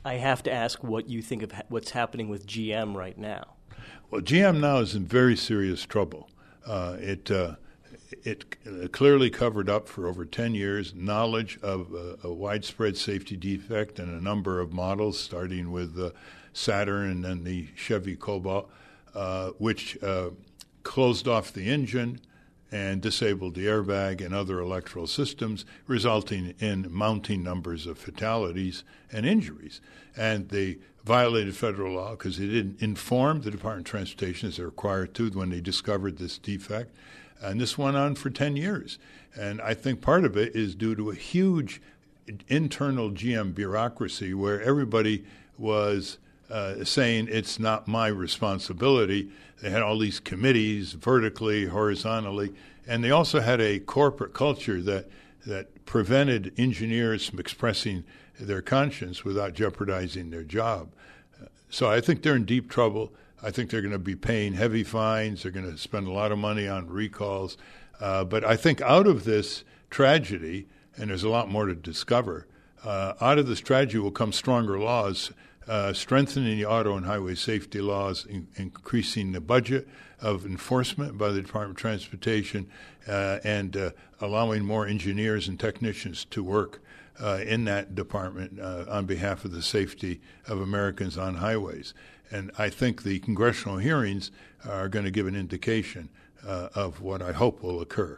I have to ask what you think of what's happening with GM right now. Well, GM now is in very serious trouble. It clearly covered up for over 10 years knowledge of a widespread safety defect in a number of models, starting with the Saturn and then the Chevy Cobalt, which closed off the engine and disabled the airbag and other electrical systems, resulting in mounting numbers of fatalities and injuries. And they violated federal law because they didn't inform the Department of Transportation as they're required to when they discovered this defect. And this went on for 10 years. And I think part of it is due to a huge internal GM bureaucracy where everybody was saying it's not my responsibility. They had all these committees vertically, horizontally, and they also had a corporate culture that prevented engineers from expressing their conscience without jeopardizing their job. So I think they're in deep trouble. I think they're going to be paying heavy fines. They're going to spend a lot of money on recalls. But I think out of this tragedy, and there's a lot more to discover, out of this tragedy will come stronger laws, strengthening the auto and highway safety laws, increasing the budget of enforcement by the Department of Transportation, and allowing more engineers and technicians to work in that department on behalf of the safety of Americans on highways. And I think the congressional hearings are going to give an indication of what I hope will occur.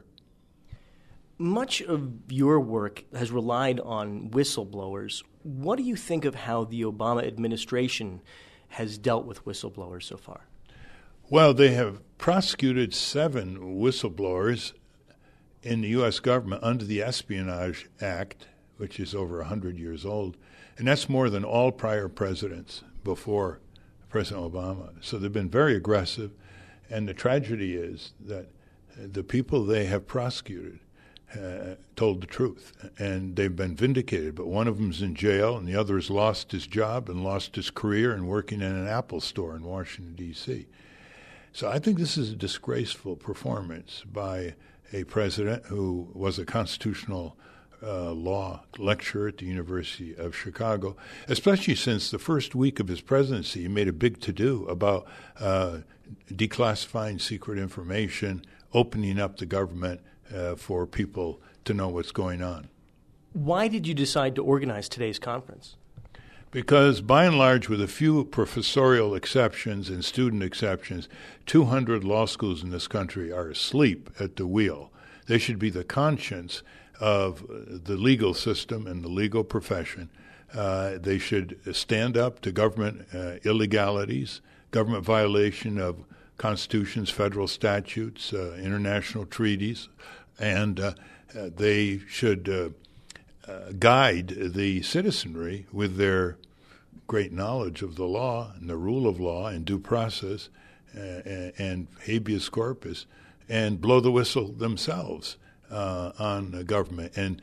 Much of your work has relied on whistleblowers. What do you think of how the Obama administration has dealt with whistleblowers so far? Well, they have prosecuted 7 whistleblowers in the U.S. government under the Espionage Act, which is over 100 years old, and that's more than all prior presidents before President Obama. So they've been very aggressive, and the tragedy is that the people they have prosecuted told the truth, and they've been vindicated. But one of them's in jail, and the other has lost his job and lost his career and working in an Apple store in Washington, D.C. So I think this is a disgraceful performance by a president who was a constitutional law lecturer at the University of Chicago, especially since the first week of his presidency, he made a big to-do about declassifying secret information, opening up the government for people to know what's going on. Why did you decide to organize today's conference? Because by and large, with a few professorial exceptions and student exceptions, 200 law schools in this country are asleep at the wheel. They should be the conscience of the legal system and the legal profession. They should stand up to government illegalities, government violation of constitutions, federal statutes, international treaties, and they should guide the citizenry with their great knowledge of the law and the rule of law and due process and habeas corpus, and blow the whistle themselves on the government and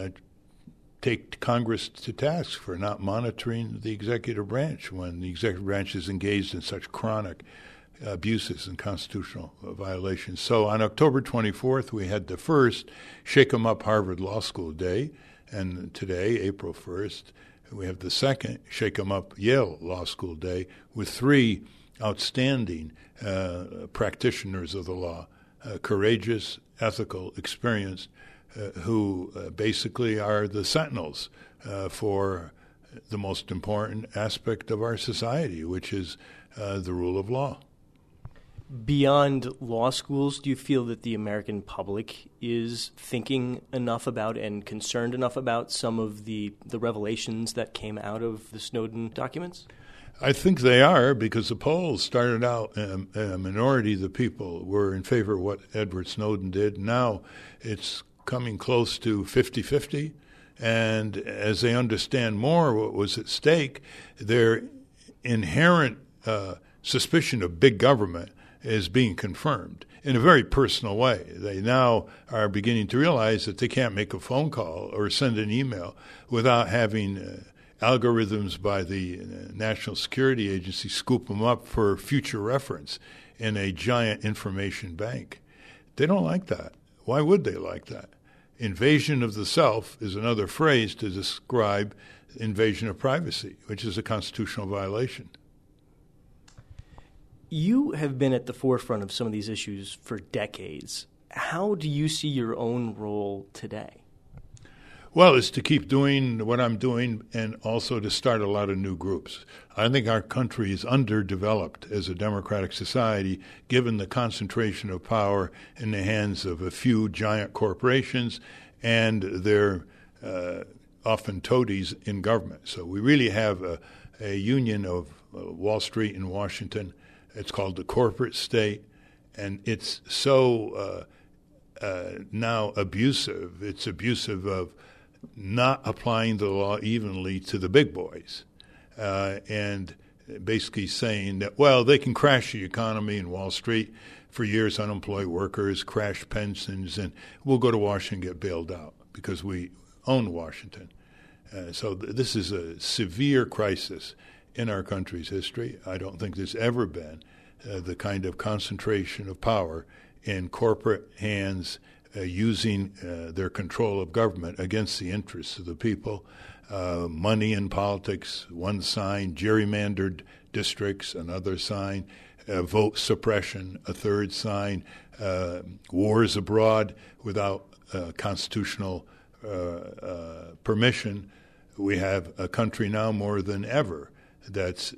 take Congress to task for not monitoring the executive branch when the executive branch is engaged in such chronic abuses and constitutional violations. So on October 24th, we had the first Shake 'em Up Harvard Law School Day, and today, April 1st, we have the second Shake 'em Up Yale Law School Day with 3 outstanding practitioners of the law, courageous, ethical, experienced, who basically are the sentinels for the most important aspect of our society, which is the rule of law. Beyond law schools, do you feel that the American public is thinking enough about and concerned enough about some of the revelations that came out of the Snowden documents? I think they are, because the polls started out, a minority of the people were in favor of what Edward Snowden did. Now it's coming close to 50-50, and as they understand more what was at stake, their inherent suspicion of big government is being confirmed in a very personal way. They now are beginning to realize that they can't make a phone call or send an email without having algorithms by the National Security Agency scoop them up for future reference in a giant information bank. They don't like that. Why would they like that? Invasion of the self is another phrase to describe invasion of privacy, which is a constitutional violation. You have been at the forefront of some of these issues for decades. How do you see your own role today? Well, it's to keep doing what I'm doing and also to start a lot of new groups. I think our country is underdeveloped as a democratic society, given the concentration of power in the hands of a few giant corporations and their often toadies in government. So we really have a union of Wall Street in Washington. It's called the corporate state, and it's so now abusive. It's abusive of not applying the law evenly to the big boys, and basically saying that, well, they can crash the economy in Wall Street for years, unemployed workers, crash pensions, and we'll go to Washington and get bailed out because we own Washington. So this is a severe crisis in our country's history. I don't think there's ever been the kind of concentration of power in corporate hands using their control of government against the interests of the people. Money in politics, one sign; gerrymandered districts, another sign; vote suppression, a third sign; wars abroad without constitutional permission. We have a country now more than ever that's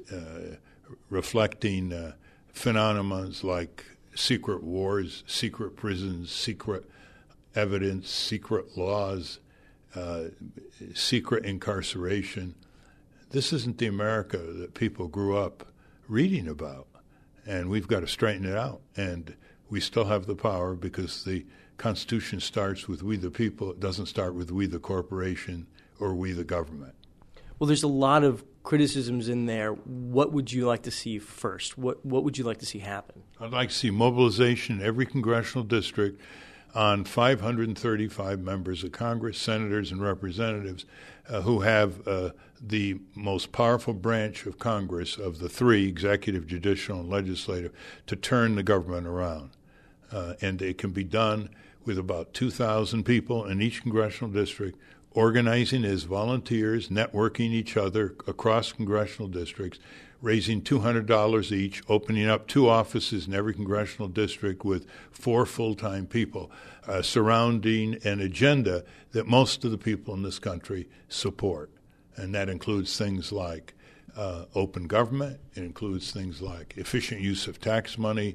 reflecting phenomena like secret wars, secret prisons, secret evidence, secret laws, secret incarceration. This isn't the America that people grew up reading about, and we've got to straighten it out. And we still have the power because the Constitution starts with we the people. It doesn't start with we the corporation or we the government. Well, there's a lot of criticisms in there. What would you like to see first? What would you like to see happen? I'd like to see mobilization in every congressional district on 535 members of Congress, senators and representatives who have the most powerful branch of Congress of the three, executive, judicial, and legislative, to turn the government around. And it can be done with about 2,000 people in each congressional district, organizing as volunteers, networking each other across congressional districts, raising $200 each, opening up 2 offices in every congressional district with 4 full-time people, surrounding an agenda that most of the people in this country support. And that includes things like open government. It includes things like efficient use of tax money,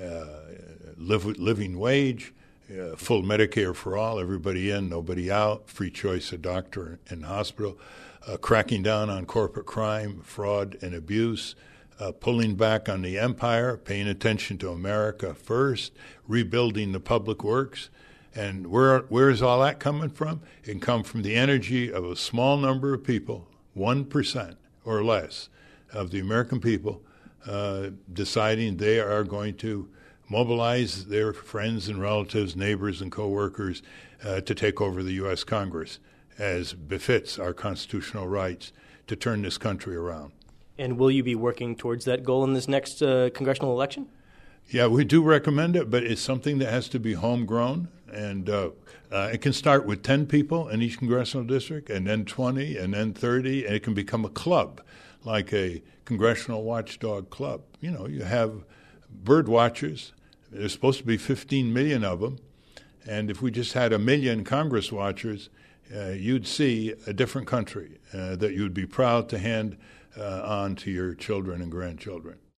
living wage, full Medicare for all, everybody in, nobody out, free choice of doctor and hospital, cracking down on corporate crime, fraud, and abuse, pulling back on the empire, paying attention to America first, rebuilding the public works. And where is all that coming from? It can come from the energy of a small number of people, 1% or less of the American people, deciding they are going to mobilize their friends and relatives, neighbors and coworkers to take over the U.S. Congress, as befits our constitutional rights, to turn this country around. And will you be working towards that goal in this next congressional election? Yeah, we do recommend it, but it's something that has to be homegrown. And it can start with 10 people in each congressional district, and then 20, and then 30, and it can become a club, like a congressional watchdog club. You know, you have bird watchers. There's supposed to be 15 million of them. And if we just had 1 million Congress watchers, you'd see a different country that you'd be proud to hand on to your children and grandchildren.